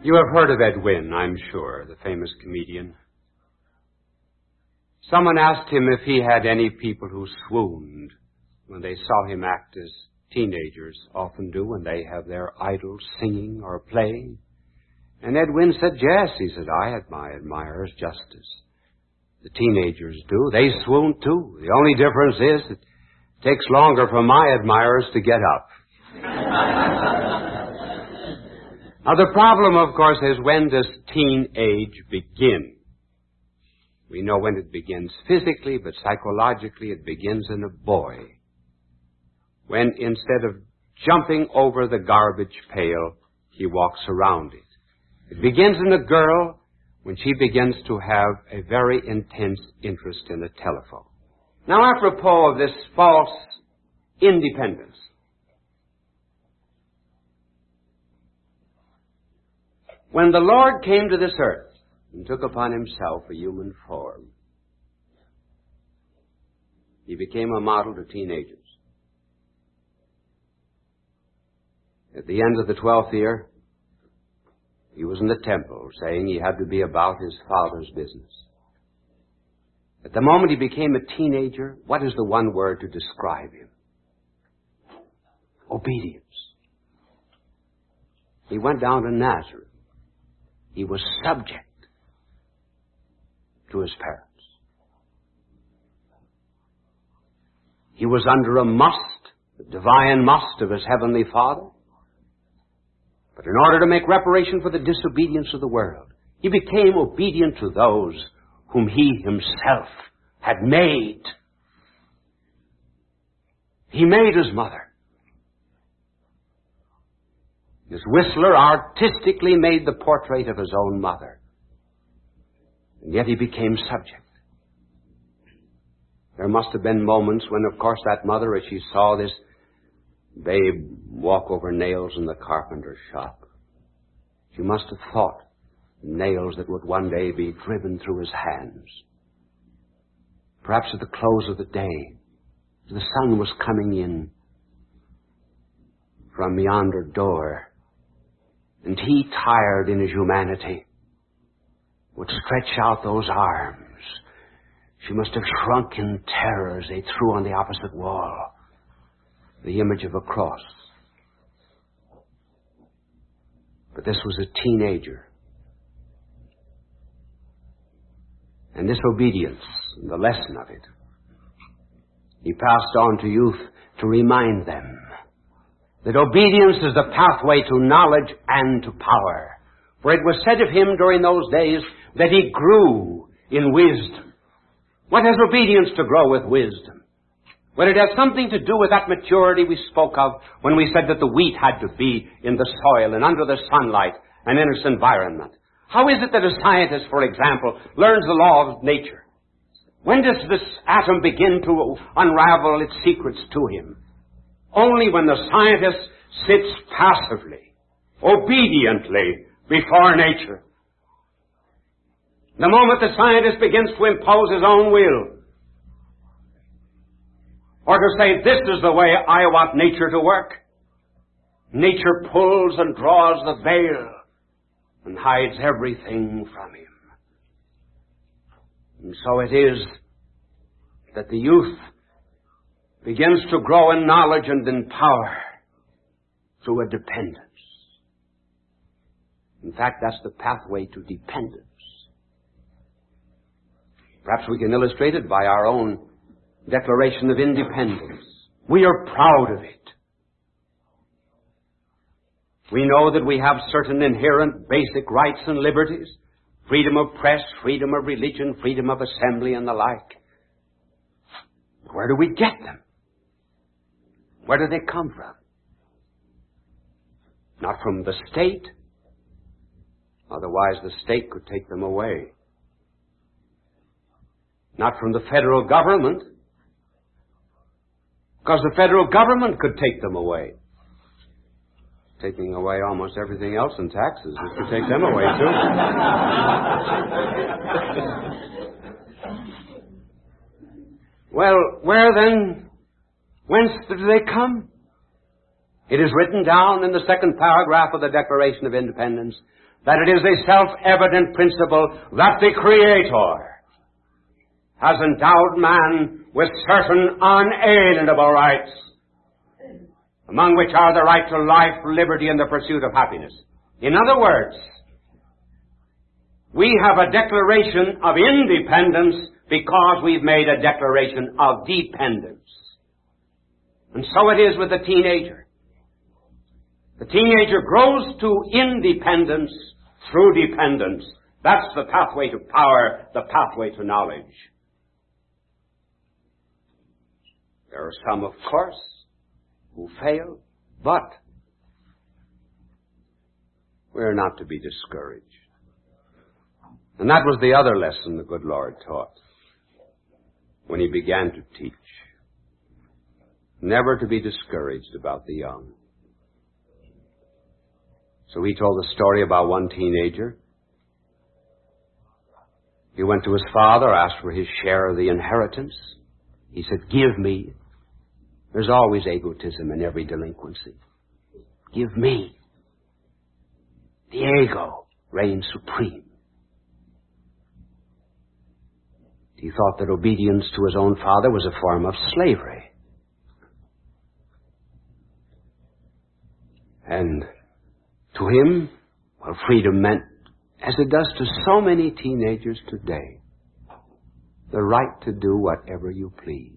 You have heard of Ed Wynn, I'm sure, the famous comedian. Someone asked him if he had any people who swooned when they saw him act as teenagers often do when they have their idols singing or playing. And Ed Wynn said, yes. He said, I had my admirers just as the teenagers do. They swoon too. The only difference is it takes longer for my admirers to get up. Now, the problem, of course, is when does teenage begin? We know when it begins physically, but psychologically it begins in a boy. When instead of jumping over the garbage pail, he walks around it. It begins in a girl when she begins to have a very intense interest in the telephone. Now, apropos of this false independence, when the Lord came to this earth and took upon himself a human form, he became a model to teenagers. At the end of the 12th year, he was in the temple saying he had to be about his Father's business. At the moment he became a teenager, what is the one word to describe him? Obedience. He went down to Nazareth. He was subject to his parents. He was under a must, the divine must of his heavenly Father. But in order to make reparation for the disobedience of the world, he became obedient to those whom he himself had made. He made his mother. As Whistler artistically made the portrait of his own mother. And yet he became subject. There must have been moments when, of course, that mother, as she saw this babe walk over nails in the carpenter's shop, she must have thought nails that would one day be driven through his hands. Perhaps at the close of the day, the sun was coming in from yonder door, and he, tired in his humanity, would stretch out those arms. She must have shrunk in terror as they threw on the opposite wall the image of a cross. But this was a teenager. And this obedience, the lesson of it, he passed on to youth to remind them that obedience is the pathway to knowledge and to power. For it was said of him during those days that he grew in wisdom. What has obedience to grow with wisdom? Well, it has something to do with that maturity we spoke of when we said that the wheat had to be in the soil and under the sunlight and in its environment. How is it that a scientist, for example, learns the law of nature? When does this atom begin to unravel its secrets to him? Only when the scientist sits passively, obediently before nature. The moment the scientist begins to impose his own will, or to say, this is the way I want nature to work, nature pulls and draws the veil and hides everything from him. And so it is that the youth begins to grow in knowledge and in power through a dependence. In fact, that's the pathway to dependence. Perhaps we can illustrate it by our own Declaration of Independence. We are proud of it. We know that we have certain inherent basic rights and liberties, freedom of press, freedom of religion, freedom of assembly, and the like. Where do we get them? Where do they come from? Not from the state. Otherwise, the state could take them away. Not from the federal government, because the federal government could take them away. Taking away almost everything else in taxes, it could take them away too. Well, where then? Whence do they come? It is written down in the second paragraph of the Declaration of Independence that it is a self-evident principle that the Creator has endowed man with certain unalienable rights, among which are the right to life, liberty, and the pursuit of happiness. In other words, we have a declaration of independence because we've made a declaration of dependence. And so it is with the teenager. The teenager grows to independence through dependence. That's the pathway to power, the pathway to knowledge. There are some, of course, who fail, but we're not to be discouraged. And that was the other lesson the good Lord taught when he began to teach. Never to be discouraged about the young. So he told the story about one teenager. He went to his father, asked for his share of the inheritance. He said, "Give me." There's always egotism in every delinquency. Give me. The ego reigns supreme. He thought that obedience to his own father was a form of slavery. And to him, well, freedom meant, as it does to so many teenagers today, the right to do whatever you please.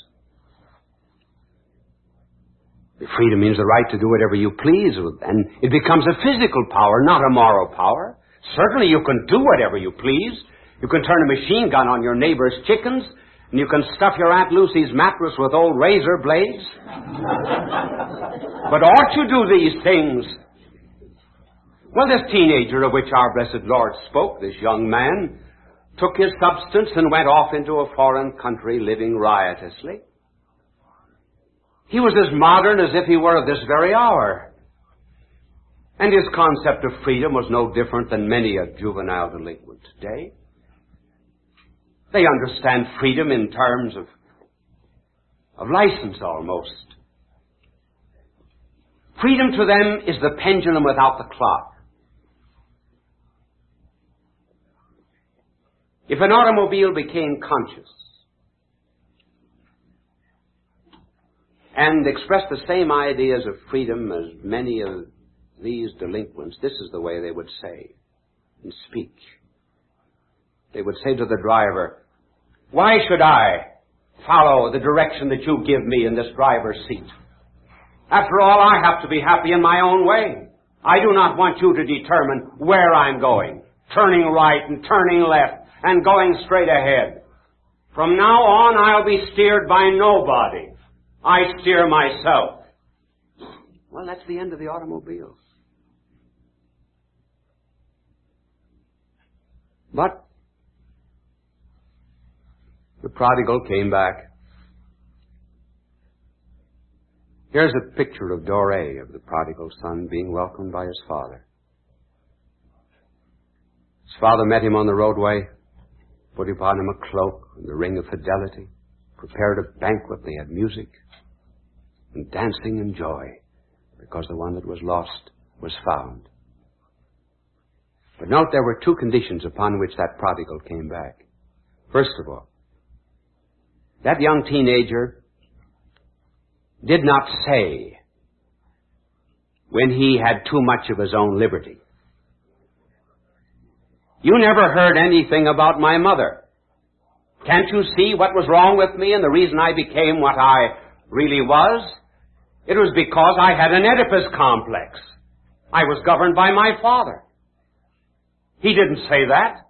Freedom means the right to do whatever you please, and it becomes a physical power, not a moral power. Certainly you can do whatever you please. You can turn a machine gun on your neighbor's chickens, and you can stuff your Aunt Lucy's mattress with old razor blades. But ought you do these things? Well, this teenager of which our blessed Lord spoke, this young man, took his substance and went off into a foreign country living riotously. He was as modern as if he were of this very hour. And his concept of freedom was no different than many a juvenile delinquent today. They understand freedom in terms of license almost. Freedom to them is the pendulum without the clock. If an automobile became conscious and expressed the same ideas of freedom as many of these delinquents, this is the way they would say and speak. They would say to the driver, "Why should I follow the direction that you give me in this driver's seat? After all, I have to be happy in my own way. I do not want you to determine where I'm going, turning right and turning left and going straight ahead. From now on, I'll be steered by nobody. I steer myself." Well, that's the end of the automobile. But the prodigal came back. Here's a picture of Doré, of the prodigal son, being welcomed by his father. His father met him on the roadway, put upon him a cloak and the ring of fidelity, prepared a banquet. They had music and dancing and joy, because the one that was lost was found. But note, there were two conditions upon which that prodigal came back. First of all, that young teenager did not say, when he had too much of his own liberty, "You never heard anything about my mother. Can't you see what was wrong with me and the reason I became what I really was? It was because I had an Oedipus complex. I was governed by my father." He didn't say that.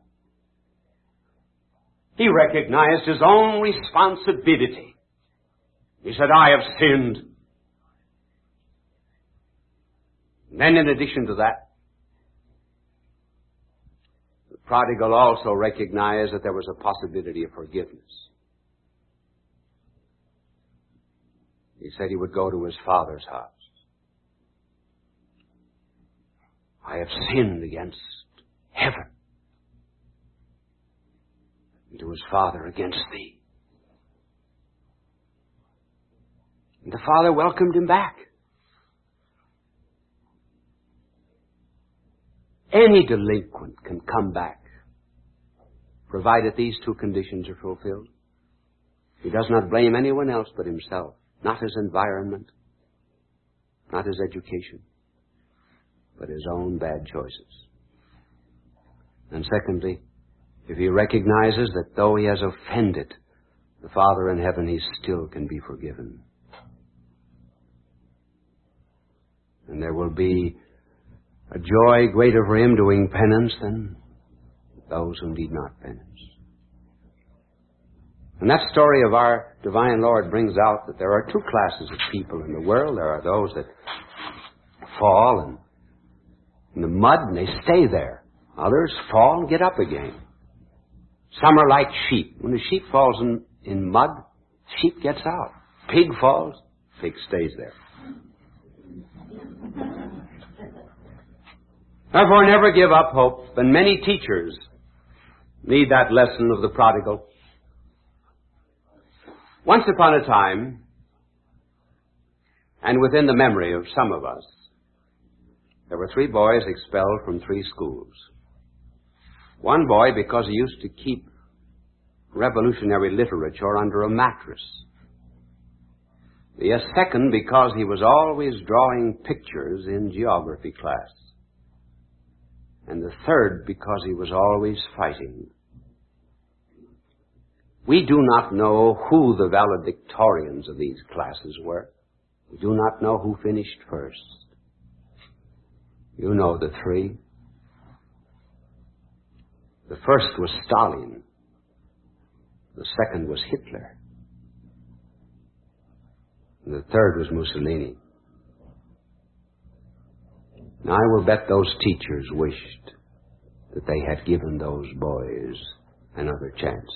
He recognized his own responsibility. He said, "I have sinned." And then in addition to that, the prodigal also recognized that there was a possibility of forgiveness. He said he would go to his father's house. "I have sinned against heaven, and to his father, against thee." And the father welcomed him back. Any delinquent can come back, provided these two conditions are fulfilled. He does not blame anyone else but himself, not his environment, not his education, but his own bad choices. And secondly, if he recognizes that though he has offended the Father in heaven, he still can be forgiven. And there will be a joy greater for him doing penance than those who need not penance. And that story of our divine Lord brings out that there are two classes of people in the world. There are those that fall in the mud and they stay there. Others fall and get up again. Some are like sheep. When a sheep falls in mud, sheep gets out. Pig falls, pig stays there. Therefore, never give up hope. And many teachers need that lesson of the prodigal. Once upon a time, and within the memory of some of us, there were 3 boys expelled from 3 schools. One boy because he used to keep revolutionary literature under a mattress. The second because he was always drawing pictures in geography class. And the third because he was always fighting. We do not know who the valedictorians of these classes were. We do not know who finished first. You know the 3. The first was Stalin. The second was Hitler. And the third was Mussolini. Now, I will bet those teachers wished that they had given those boys another chance.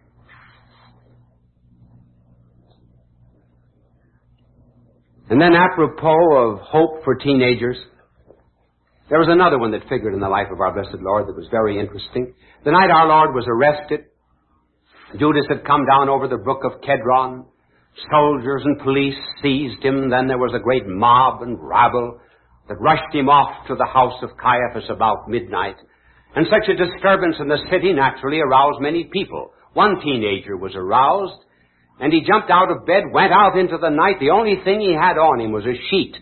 And then apropos of hope for teenagers, there was another one that figured in the life of our blessed Lord that was very interesting. The night our Lord was arrested, Judas had come down over the brook of Kedron. Soldiers and police seized him. Then there was a great mob and rabble that rushed him off to the house of Caiaphas about midnight. And such a disturbance in the city naturally aroused many people. One teenager was aroused, and he jumped out of bed, went out into the night. The only thing he had on him was a sheet.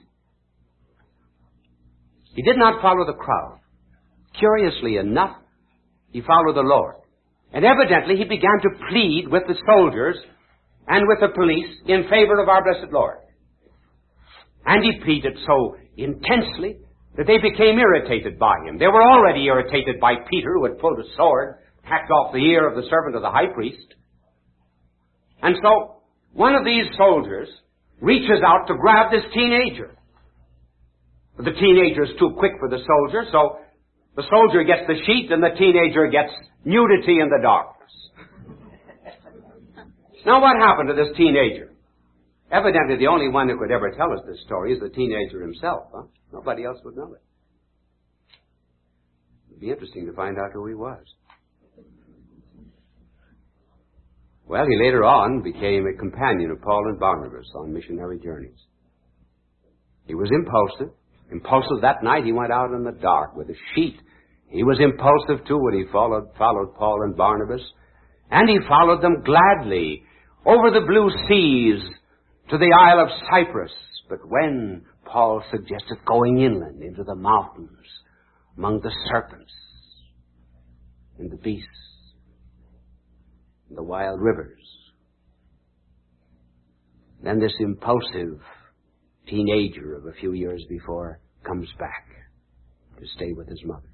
He did not follow the crowd. Curiously enough, he followed the Lord. And evidently he began to plead with the soldiers and with the police in favor of our blessed Lord. And he pleaded so intensely that they became irritated by him. They were already irritated by Peter, who had pulled a sword, hacked off the ear of the servant of the high priest. And so one of these soldiers reaches out to grab this teenager. The teenager is too quick for the soldier, so the soldier gets the sheet and the teenager gets nudity in the darkness. Now what happened to this teenager? Evidently the only one who could ever tell us this story is the teenager himself. Nobody else would know it. It would be interesting to find out who he was. Well, he later on became a companion of Paul and Barnabas on missionary journeys. He was impulsive. Impulsive that night, he went out in the dark with a sheet. He was impulsive too when he followed Paul and Barnabas. And he followed them gladly over the blue seas to the Isle of Cyprus. But when Paul suggested going inland into the mountains, among the serpents and the beasts and the wild rivers, then this impulsive teenager of a few years before comes back to stay with his mother.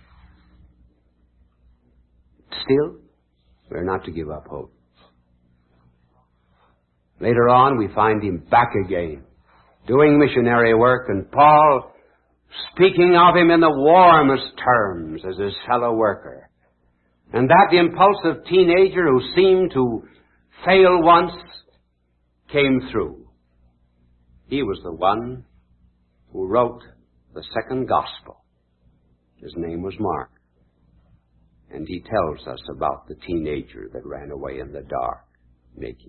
Still, we're not to give up hope. Later on, we find him back again, doing missionary work, and Paul speaking of him in the warmest terms as his fellow worker. And that impulsive teenager who seemed to fail once came through. He was the one who wrote the second gospel. His name was Mark. And he tells us about the teenager that ran away in the dark, naked.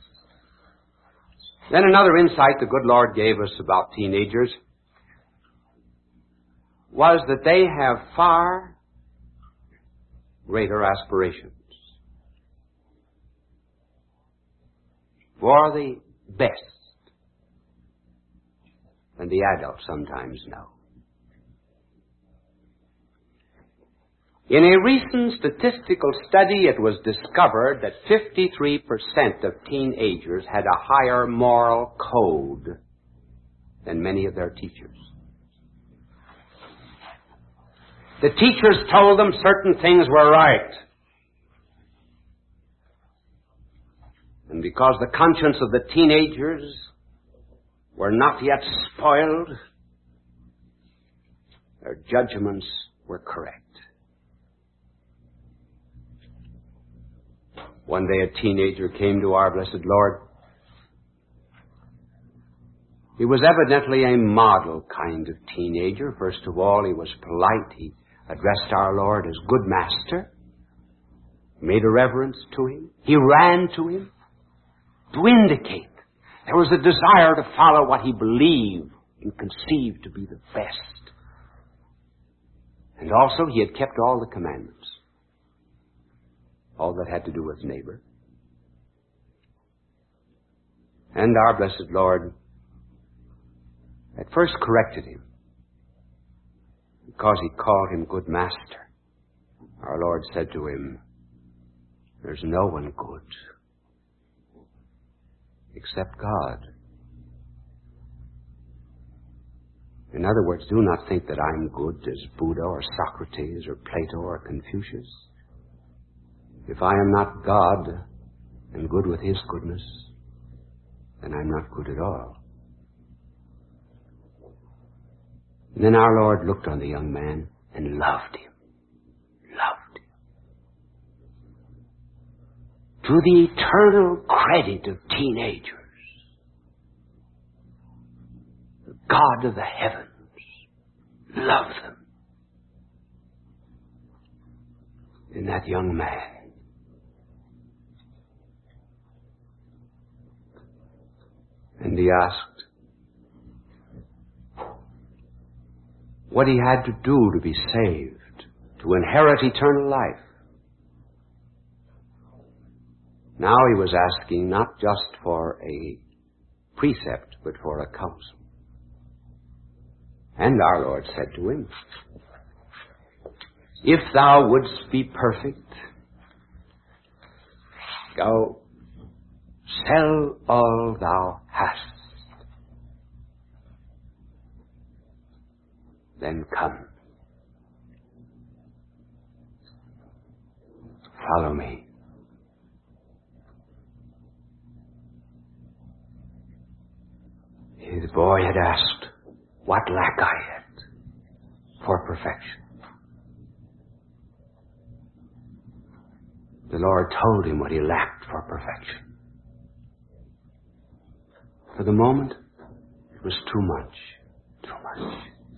Then another insight the good Lord gave us about teenagers was that they have far greater aspirations for the best than the adults sometimes know. In a recent statistical study, it was discovered that 53% of teenagers had a higher moral code than many of their teachers. The teachers told them certain things were right. And because the conscience of the teenagers were not yet spoiled, their judgments were correct. One day a teenager came to our blessed Lord. He was evidently a model kind of teenager. First of all, he was polite. He addressed our Lord as good master, made a reverence to him. He ran to him to indicate there was a desire to follow what he believed and conceived to be the best. And also he had kept all the commandments, all that had to do with neighbor. And our blessed Lord at first corrected him because he called him good master. Our Lord said to him, "There's no one good except God." In other words, do not think that I'm good as Buddha or Socrates or Plato or Confucius. If I am not God and good with His goodness, then I'm not good at all. And then our Lord looked on the young man and loved him. Loved him. To the eternal credit of teenagers, the God of the heavens loved them. In that young man, and he asked what he had to do to be saved, to inherit eternal life. Now he was asking not just for a precept, but for a counsel. And our Lord said to him, "If thou wouldst be perfect, go sell all thou hast, then come, follow me." The boy had asked what lack I had for perfection. The Lord told him what he lacked for perfection. For the moment, it was too much. Too much.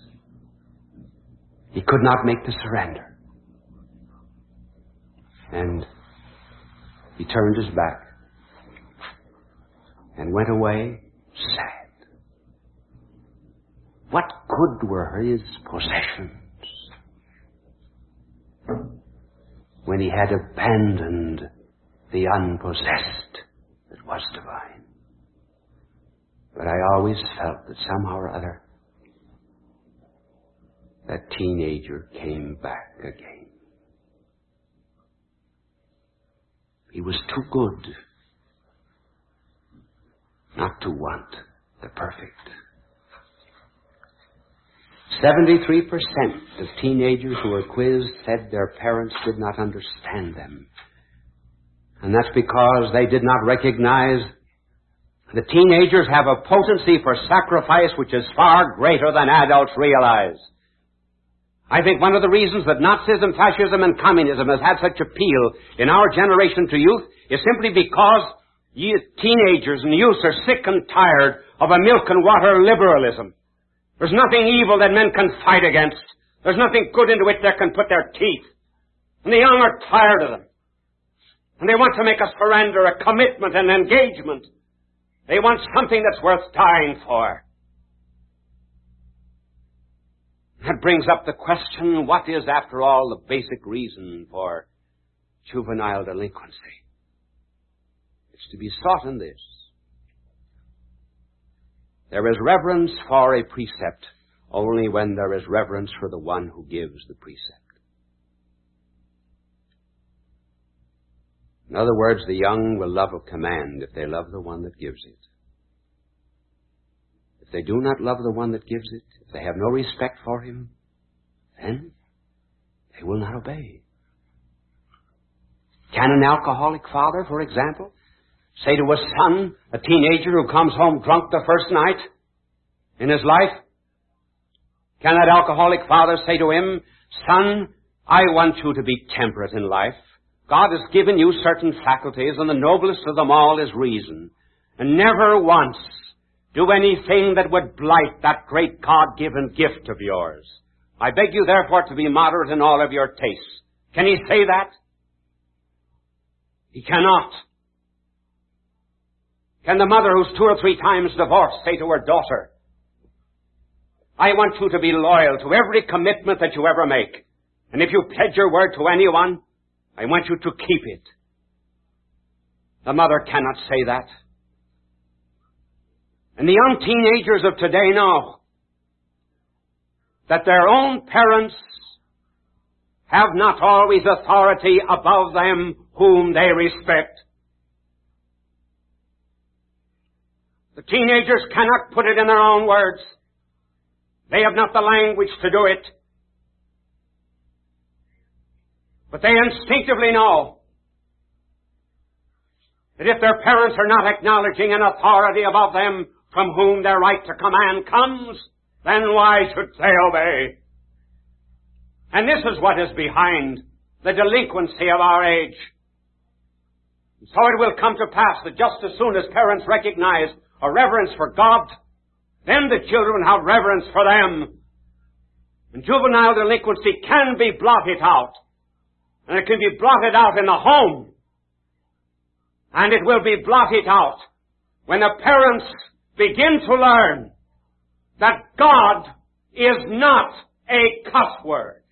He could not make the surrender. And he turned his back and went away sad. What good were his possessions when he had abandoned the unpossessed that was divine? But I always felt that somehow or other that teenager came back again. He was too good not to want the perfect. 73% of teenagers who were quizzed said their parents did not understand them. And that's because they did not recognize the teenagers have a potency for sacrifice which is far greater than adults realize. I think one of the reasons that Nazism, fascism, and communism has had such appeal in our generation to youth is simply because teenagers and youth are sick and tired of a milk and water liberalism. There's nothing evil that men can fight against. There's nothing good into which they can put their teeth. And the young are tired of them. And they want to make a surrender, a commitment, an engagement. They want something that's worth dying for. That brings up the question, what is, after all, the basic reason for juvenile delinquency? It's to be sought in this. There is reverence for a precept only when there is reverence for the one who gives the precept. In other words, the young will love a command if they love the one that gives it. If they do not love the one that gives it, if they have no respect for him, then they will not obey. Can an alcoholic father, for example, say to a son, a teenager who comes home drunk the first night in his life, can that alcoholic father say to him, son, I want you to be temperate in life. God has given you certain faculties, and the noblest of them all is reason. And never once do anything that would blight that great God-given gift of yours. I beg you, therefore, to be moderate in all of your tastes. Can he say that? He cannot. Can the mother who's 2 or 3 times divorced say to her daughter, I want you to be loyal to every commitment that you ever make. And if you pledge your word to anyone, I want you to keep it. The mother cannot say that. And the young teenagers of today know that their own parents have not always authority above them whom they respect. The teenagers cannot put it in their own words. They have not the language to do it. But they instinctively know that if their parents are not acknowledging an authority above them from whom their right to command comes, then why should they obey? And this is what is behind the delinquency of our age. So it will come to pass that just as soon as parents recognize a reverence for God, then the children have reverence for them. And juvenile delinquency can be blotted out. And it can be blotted out in the home. And it will be blotted out when the parents begin to learn that God is not a cuss word.